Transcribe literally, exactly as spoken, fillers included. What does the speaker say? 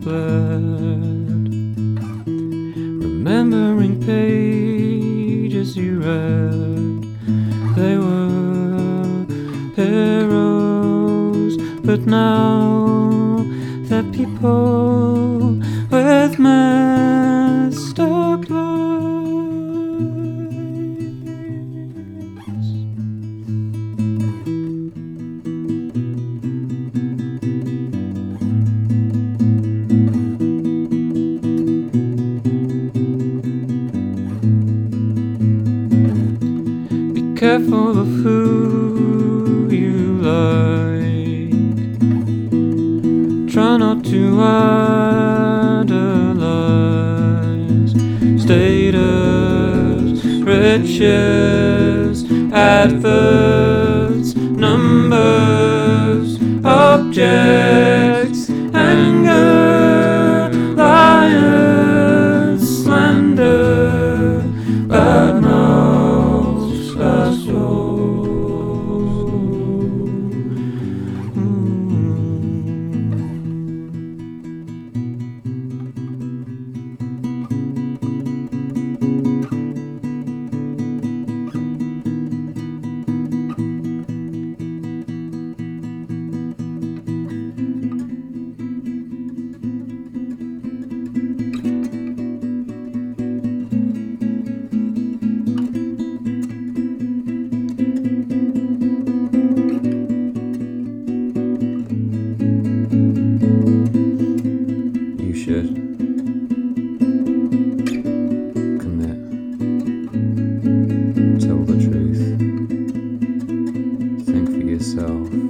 bled, remembering pages you read. They were heroes, but now they're people with messed up lives. Be careful of who you like. Try not to idolize status, riches, adverts, numbers, objects, anger, liars, slander, bad mouths, assholes. You should commit, tell the truth, think for yourself.